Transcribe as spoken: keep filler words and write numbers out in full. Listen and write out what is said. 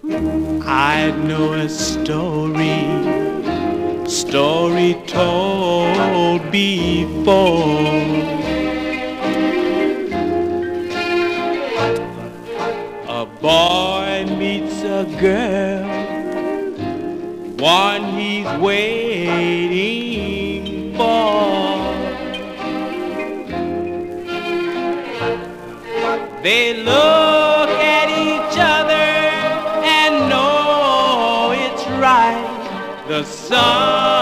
I know a story, story told before. A boy meets a girl, one he's waiting for. They look at each other and know it's right. The sun